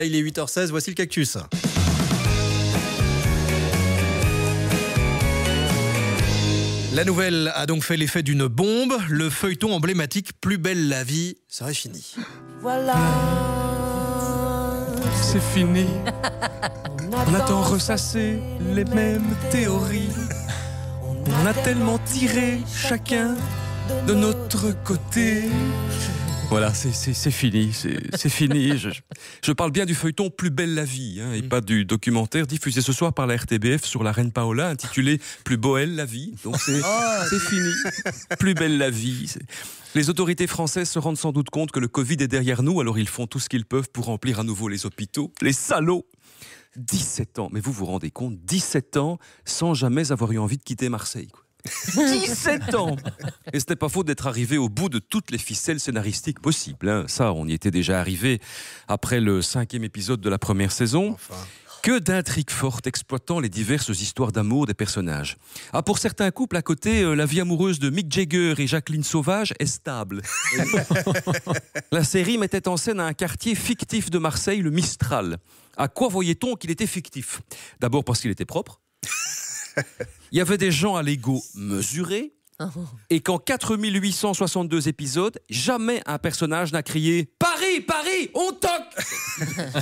Il est 8h16, voici le cactus. La nouvelle a donc fait l'effet d'une bombe. Le feuilleton emblématique Plus belle la vie serait fini. Voilà. C'est fini. On a tant ressassé les mêmes théories. On a tellement tiré chacun de notre côté. Voilà, c'est fini, c'est fini. Je parle bien du feuilleton Plus belle la vie, et pas du documentaire diffusé ce soir par la RTBF sur la reine Paola, intitulé Plus belle la vie. Donc c'est fini. Plus belle la vie. Les autorités françaises se rendent sans doute compte que le Covid est derrière nous, alors ils font tout ce qu'ils peuvent pour remplir à nouveau les hôpitaux. Les salauds! 17 ans, mais vous vous rendez compte, 17 ans sans jamais avoir eu envie de quitter Marseille, quoi. 17 ans. Et ce n'est pas faute d'être arrivé au bout de toutes les ficelles scénaristiques possibles. Ça, on y était déjà arrivé après le 5e épisode de la première saison. Que d'intrigues fortes exploitant les diverses histoires d'amour des personnages. Pour certains couples à côté, la vie amoureuse de Mick Jagger et Jacqueline Sauvage est stable. La série mettait en scène un quartier fictif de Marseille, le Mistral. À quoi voyait-on qu'il était fictif ? D'abord parce qu'il était propre. Il y avait des gens à l'ego mesuré. Et qu'en 4862 épisodes, jamais un personnage n'a crié « Paris, Paris, on toque !»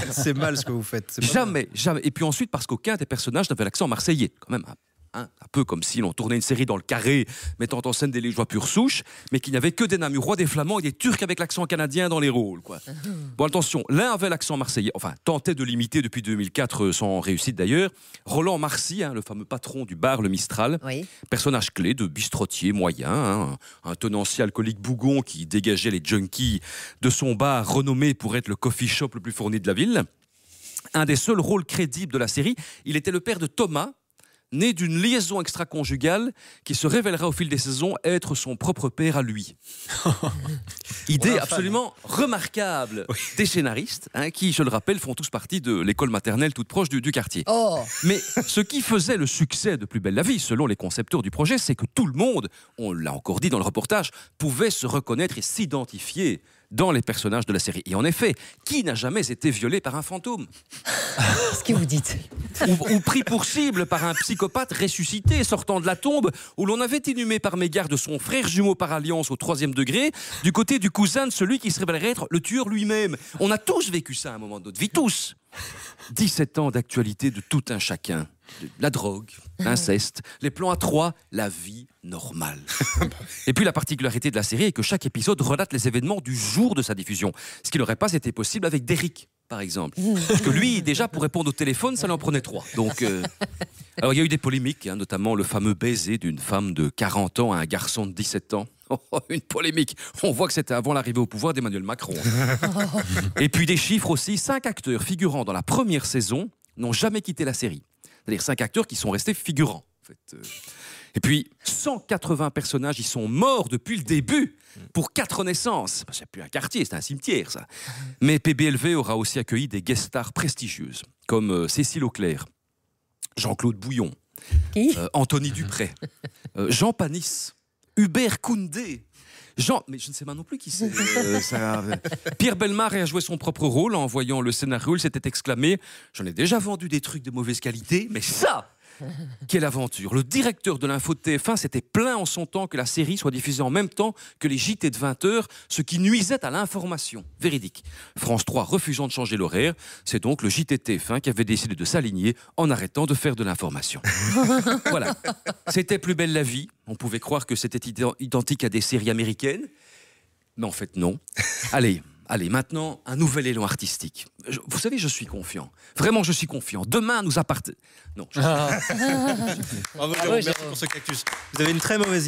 C'est mal ce que vous faites. Jamais. Et puis ensuite, parce qu'aucun des personnages n'avait l'accent marseillais. Quand même, un peu comme si l'on tournait une série dans le carré, mettant en scène des Liégeois pure souche, mais qu'il n'y avait que des Namurois, des Flamands et des Turcs avec l'accent canadien dans les rôles, quoi. Bon, attention, l'un avait l'accent marseillais, enfin, tentait de l'imiter depuis 2004, sans réussite d'ailleurs. Roland Marcy, le fameux patron du bar Le Mistral, personnage clé de bistrotier moyen, un tenancier alcoolique bougon qui dégageait les junkies de son bar renommé pour être le coffee shop le plus fourni de la ville. Un des seuls rôles crédibles de la série, il était le père de Thomas, né d'une liaison extra-conjugale qui se révélera au fil des saisons être son propre père à lui. Idée absolument remarquable des scénaristes, qui, je le rappelle, font tous partie de l'école maternelle toute proche du quartier. Mais ce qui faisait le succès de Plus belle la vie, selon les concepteurs du projet, c'est que tout le monde, on l'a encore dit dans le reportage, pouvait se reconnaître et s'identifier dans les personnages de la série. Et en effet, qui n'a jamais été violé par un fantôme ? Ce que vous dites. Ou pris pour cible par un psychopathe ressuscité sortant de la tombe, où l'on avait inhumé par mégarde son frère jumeau par alliance au 3e degré, du côté du cousin de celui qui se révélerait être le tueur lui-même. On a tous vécu ça à un moment de notre vie, tous. 17 ans d'actualité de tout un chacun. La drogue, l'inceste, les plans à 3, la vie normale. Et puis la particularité de la série est que chaque épisode relate les événements du jour de sa diffusion. Ce qui n'aurait pas été possible avec Derrick, par exemple. Parce que lui, déjà, pour répondre au téléphone, ça lui en prenait 3. Donc, alors il y a eu des polémiques, notamment le fameux baiser d'une femme de 40 ans à un garçon de 17 ans. Une polémique. On voit que c'était avant l'arrivée au pouvoir d'Emmanuel Macron. Et puis des chiffres aussi. 5 acteurs figurant dans la première saison n'ont jamais quitté la série. C'est-à-dire 5 acteurs qui sont restés figurants. En fait. Et puis 180 personnages, ils sont morts depuis le début pour 4 naissances. C'est plus un quartier, c'est un cimetière, ça. Mais PBLV aura aussi accueilli des guest stars prestigieuses, comme Cécile Auclair, Jean-Claude Bouillon, Anthony Dupré, Jean Panis, Hubert Koundé, mais je ne sais pas non plus qui c'est. Pierre Bellemare a joué son propre rôle en voyant le scénario. Il s'était exclamé « J'en ai déjà vendu des trucs de mauvaise qualité, mais ça, quelle aventure !» Le directeur de l'info de TF1 s'était plaint en son temps que la série soit diffusée en même temps que les JT de 20h, ce qui nuisait à l'information. Véridique. France 3 refusant de changer l'horaire, c'est donc le JT de TF1 qui avait décidé de s'aligner en arrêtant de faire de l'information. Voilà. C'était Plus belle la vie. On pouvait croire que c'était identique à des séries américaines, mais en fait non. Allez, maintenant, un nouvel élan artistique. Vous savez, je suis confiant. Vraiment, je suis confiant. Demain, nous appartenons. Non. Bravo, Jérôme, merci pour ce cactus. Vous avez une très mauvaise idée.